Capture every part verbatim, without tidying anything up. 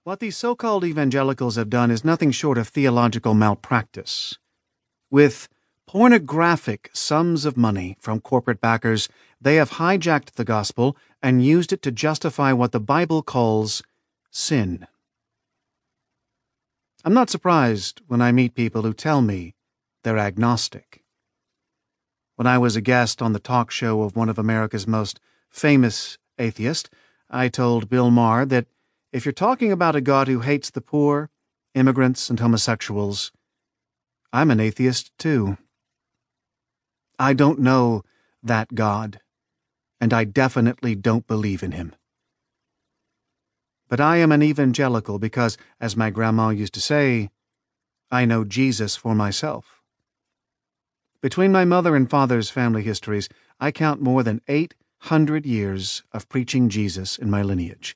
What these so-called evangelicals have done is nothing short of theological malpractice. With pornographic sums of money from corporate backers, they have hijacked the gospel and used it to justify what the Bible calls sin. I'm not surprised when I meet people who tell me they're agnostic. When I was a guest on the talk show of one of America's most famous atheists, I told Bill Maher that if you're talking about a God who hates the poor, immigrants, and homosexuals, I'm an atheist too. I don't know that God, and I definitely don't believe in him. But I am an evangelical because, as my grandma used to say, I know Jesus for myself. Between my mother and father's family histories, I count more than eight hundred years of preaching Jesus in my lineage.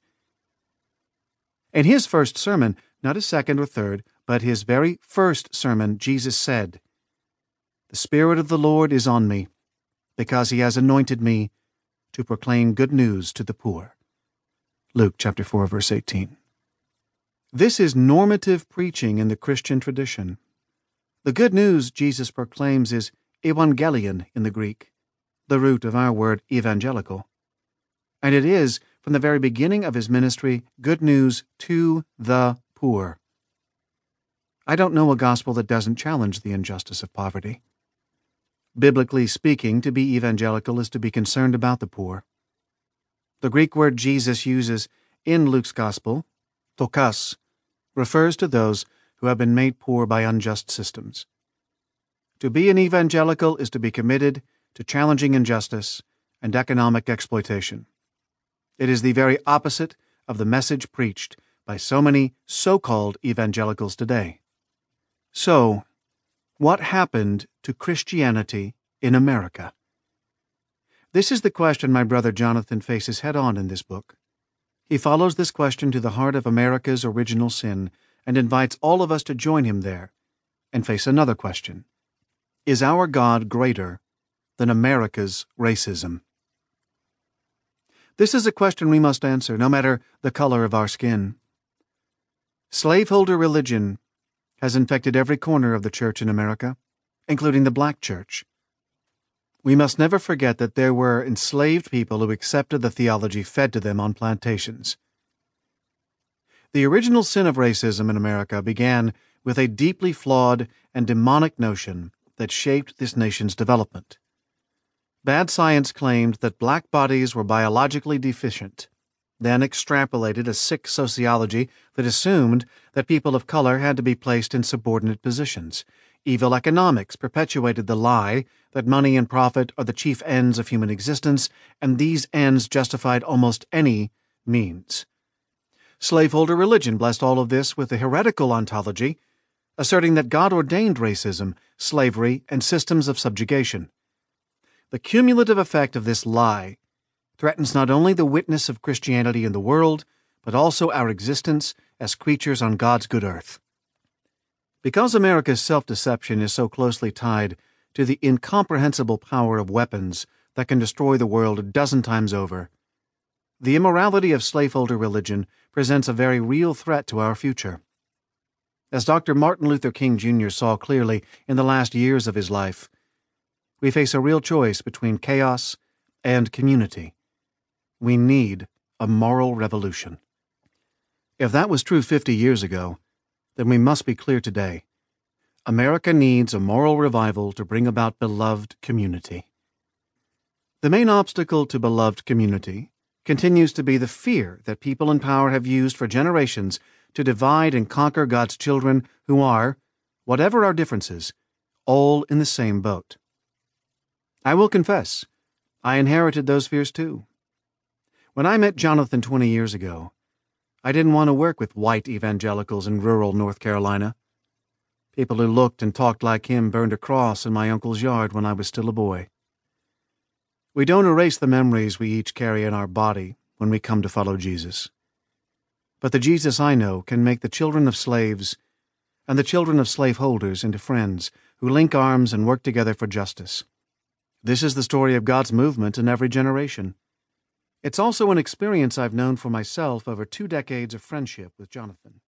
In his first sermon, not his second or third, but his very first sermon, Jesus said, "The Spirit of the Lord is on me, because he has anointed me to proclaim good news to the poor." Luke chapter four, verse eighteen. This is normative preaching in the Christian tradition. The good news Jesus proclaims is evangelion in the Greek, the root of our word evangelical. And it is, from the very beginning of his ministry, good news to the poor. I don't know a gospel that doesn't challenge the injustice of poverty. Biblically speaking, to be evangelical is to be concerned about the poor. The Greek word Jesus uses in Luke's gospel, tokas, refers to those who have been made poor by unjust systems. To be an evangelical is to be committed to challenging injustice and economic exploitation. It is the very opposite of the message preached by so many so-called evangelicals today. So, what happened to Christianity in America? This is the question my brother Jonathan faces head-on in this book. He follows this question to the heart of America's original sin and invites all of us to join him there and face another question. Is our God greater than America's racism? This is a question we must answer, no matter the color of our skin. Slaveholder religion has infected every corner of the church in America, including the black church. We must never forget that there were enslaved people who accepted the theology fed to them on plantations. The original sin of racism in America began with a deeply flawed and demonic notion that shaped this nation's development. Bad science claimed that black bodies were biologically deficient, then extrapolated a sick sociology that assumed that people of color had to be placed in subordinate positions. Evil economics perpetuated the lie that money and profit are the chief ends of human existence, and these ends justified almost any means. Slaveholder religion blessed all of this with a heretical ontology, asserting that God ordained racism, slavery, and systems of subjugation. The cumulative effect of this lie threatens not only the witness of Christianity in the world, but also our existence as creatures on God's good earth. Because America's self-deception is so closely tied to the incomprehensible power of weapons that can destroy the world a dozen times over, the immorality of slaveholder religion presents a very real threat to our future. As Doctor Martin Luther King Junior saw clearly in the last years of his life, we face a real choice between chaos and community. We need a moral revolution. If that was true fifty years ago, then we must be clear today. America needs a moral revival to bring about beloved community. The main obstacle to beloved community continues to be the fear that people in power have used for generations to divide and conquer God's children who are, whatever our differences, all in the same boat. I will confess, I inherited those fears too. When I met Jonathan twenty years ago, I didn't want to work with white evangelicals in rural North Carolina. People who looked and talked like him burned a cross in my uncle's yard when I was still a boy. We don't erase the memories we each carry in our body when we come to follow Jesus. But the Jesus I know can make the children of slaves and the children of slaveholders into friends who link arms and work together for justice. This is the story of God's movement in every generation. It's also an experience I've known for myself over two decades of friendship with Jonathan.